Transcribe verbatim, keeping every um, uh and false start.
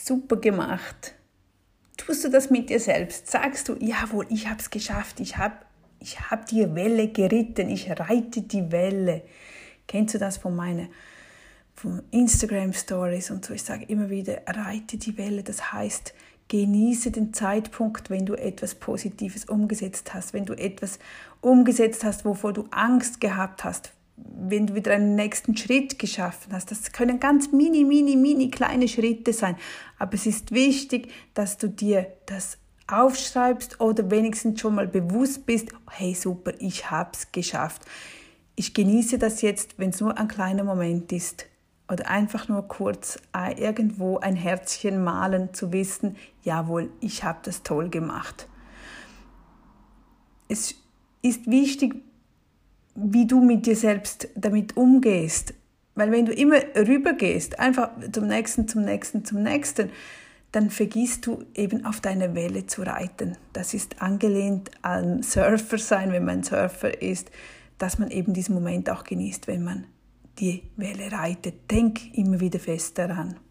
super gemacht. Tust du das mit dir selbst? Sagst du, jawohl, ich habe es geschafft, ich habe ich hab die Welle geritten, ich reite die Welle. Kennst du das von meinen von Instagram-Stories und so? Ich sage immer wieder, reite die Welle. Das heißt, genieße den Zeitpunkt, wenn du etwas Positives umgesetzt hast, wenn du etwas umgesetzt hast, wovor du Angst gehabt hast, wenn du wieder einen nächsten Schritt geschaffen hast. Das können ganz mini, mini, mini kleine Schritte sein. Aber es ist wichtig, dass du dir das aufschreibst oder wenigstens schon mal bewusst bist, hey super, ich habe es geschafft. Ich genieße das jetzt, wenn es nur ein kleiner Moment ist. Oder einfach nur kurz irgendwo ein Herzchen malen, zu wissen, jawohl, ich habe das toll gemacht. Es ist wichtig, wie du mit dir selbst damit umgehst. Weil wenn du immer rübergehst, einfach zum nächsten, zum nächsten, zum nächsten, dann vergisst du eben auf deine Welle zu reiten. Das ist angelehnt an Surfer sein, wenn man Surfer ist, dass man eben diesen Moment auch genießt, wenn man die Welle reitet. Denk immer wieder fest daran.